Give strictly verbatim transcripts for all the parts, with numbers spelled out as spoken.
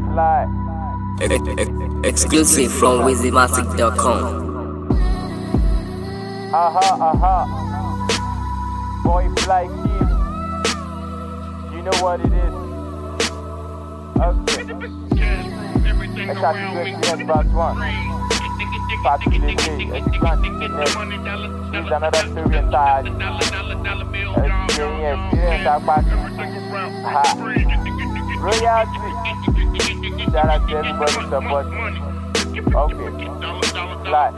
fly. Ex- ex- exclusive from Wizimatic dot com. Aha, aha. Boy fly kid. You know what it is. Okay. Let's have to go to the Xbox One. Particularly, experience. Here's another story entirely. Experience, experience, our party. Ha. Royalty. Shout out to everybody supporting. Okay. Fly.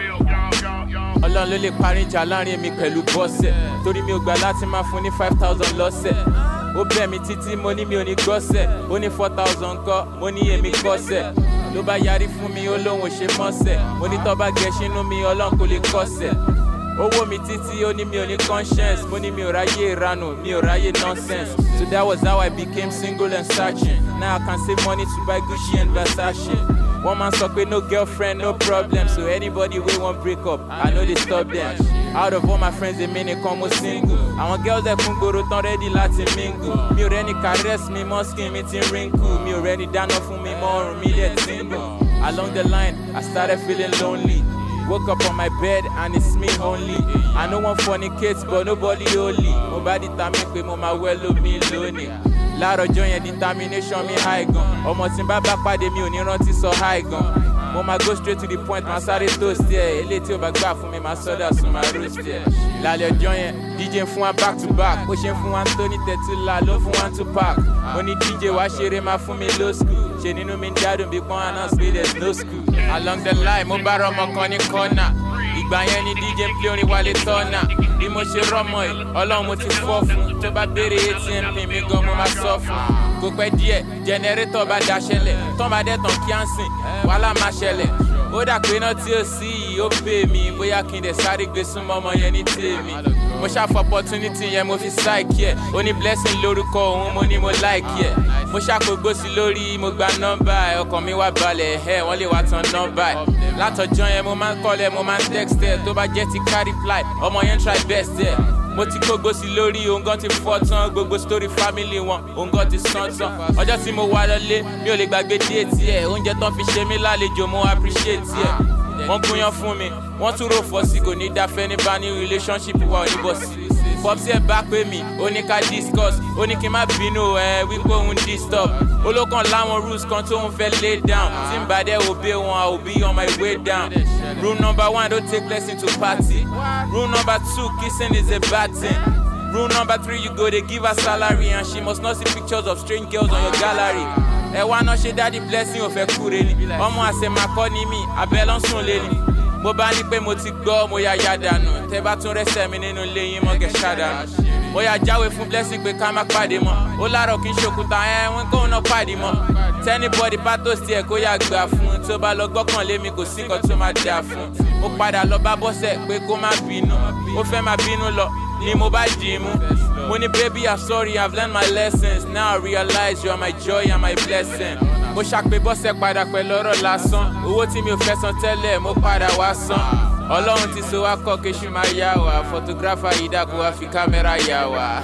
Ọlọ́run ló lè parí ìjà láàrin èmi pẹ̀lú bọ́sẹ̀ torí mi ò gbà láti máa fún ní five thousand lọ́sẹ̀ ó bẹ̀ mí títí mo ní mi ò ní gbọ́sẹ̀ ó ní four thousand kọ́ mo ní èmi kọ́sẹ̀ ló bá yarí fún mi ó lóun ò ṣe mọ́sẹ̀ mo ní tọ́ bá gẹṣinú mi ọlọ́run kò lè kọ́sẹ̀ owó mi títí ó ní mi ò ní conscience mo ní mi ò ráyè ìranù mi ò ráyè nonsense so that was how I became single and searching now I can save money to buy Gucci and Versace. One man sọ pé no girlfriend, no problem. So anybody wey wan break up, I no dey stop them. Out of all my friends, èmi nìkan mo single. Àwọn girls ẹ̀kún gbòòrò tán ready láti mingle. Mi ò rẹ́ni caress mi mọ́ skin mi ti ń wrinkle. Mi ò rẹ́ni dáná fún mi mọ́ ọrùn mi dẹ̀ tingle. Along the line, I started feeling lonely. Woke up on my bed and it's me only. I no wan fornicate but nobody holy. Mo bá di ta mi pé mo máa wẹ́ lómi lónìí. Láàárọ̀ ọjọ́ yẹn determination mi high gan. Ọmọ tí n bá bá pàdé mi ò ní rántí sọ high gan. Mo máa go straight to the point, máa sáré toast ẹ̀. Eléyìí tí ó bá gbà fún mi máa sọ́dà sún máa roast ẹ̀. Lálẹ́ ọjọ́ yẹn D J ń fún wa back to back. Bó ṣe ń fún wa Anthony Tẹ̀túlà ló fún wa two pack. Mo ní D J wá ṣeré máa fún mi low school. Ṣé nínú mi ń dádùn bí pọ́n announce pé there's no school. Along the line mo bá rọmọ kan ní corner. Ìgbà yẹn ni D J ń play orin Wálé Tọ́nà. Bí mo ṣe rọ́mọ ẹ̀, Ọlọ́run mo ti fọ́ fún. Tó bá béèrè A T M pin mi gan mo máa sọ fún. Kò pẹ́ díẹ̀, jẹnẹrétọ̀ bá daṣẹ́lẹ̀. Tọ́ bá dẹ̀ tán kí á ń sìn, wàhálà máa ṣẹlẹ̀. Ó dà pé náà tí ó sí yìí ó pè mí. Bóyá kí n dẹ̀ sáré gbé súnmọ́ ọmọ yẹn ní tèmi. Mo ṣàfọ̀ opportunity yẹn mo fi psyche ẹ̀. Ó ní blessing lórúkọ òun mo ní mo like ẹ̀. Mo ṣàkógbó sí lórí mo gba nọ́mbà ẹ̀. Ọkàn mi wá balẹ̀ ẹ̀ wọ́n lè wá tan nọ́mbà ẹ̀. Látọjọ́ yẹn mo máa ń kọ́lẹ̀ mo máa ń text ẹ̀. Tó bá jẹ́ ti carry fly ọmọ yẹn try best ẹ̀. Mo ti kógbó sí lórí òun gan ti fọ́ tán gbogbo story family wọn òun gan ti sán tán. Ọjọ́ tí mo wá lọlé mi ò lè gbàgbé déètì ẹ̀. Oúnjẹ tán fi ṣe mí lálejò mo appreciate ẹ̀. Wọ́n gúnyán fún mi wọ́n tún rò fọ́ sí kò ní dáfẹ́ ní bá ní relationship wa ò ní bọ̀ sí. Popsi ẹ̀ bá pè mí ó ní ká discuss ó ní kí n má bínú ẹ̀ wípé òun disturb. Olókan láwọn rules kan tó ń fẹ́ lay down tí n bá dẹ̀ obey wọn I will be on my way down. Rule number one, don't take blessing to party. Rule number two, kissing is a bad thing. Rule number three, you go they give her salary and she must not see pictures of strange girls on your gallery. Ẹ wá náà ṣe daddy blessing ò fẹ́ kúre ni. Ọmọ àṣẹ máa kọ́ ní mi, abẹ́ ló ń sùn lé ni. Mo bá ní pé mo ti gbọ́, mo yà yá dànù. Tẹ bá tún rẹ́sẹ̀ mi nínú ilé yín mọ́ gẹ̀ ṣàdánù. Mo yà jáwé fún blessing pé ká má pàdé mọ́. Ó láàárọ̀ kí n ṣòkúta ẹ̀ wọ́n kóun náà pàdé mọ́. Tẹ́nibọ́dì bá tó sí ẹ̀ kó yà gbà fún. Tó bá lọ gbọ́kànlé mi kò sí nǹkan tó máa dà fún. Mo padà lọ bá bọ́sẹ̀ pé kó má bínú. Ó fẹ́ máa bínú lọ ni mo bá dì í mú. Mo ní baby I'm sorry I've learned my lessons. Now I realize you are my joy and my blessing. Mo ṣàpè bọ́sẹ̀ padà pẹ̀lú ọ̀rọ̀ lásán. Owó tí mi ò fẹ́ san tẹ́lẹ̀ mo padà wá san. Ọlọ́run ti so wá kọ́ kéṣù máa yá wa. Photographer yìí dàkú wá fi kámẹ́rà yá wa.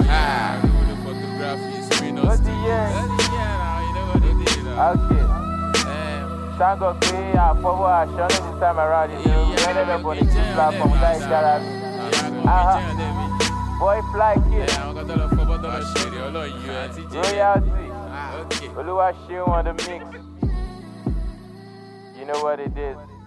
Okay. Thank God pé àfọwọ́ aṣọ ní this time around you know rẹ́lẹ́ lọ́bọ̀ ní two platform láì jára mi. Boy fly kid. Royalty. Olúwa ṣeun on the mix. You know what it is.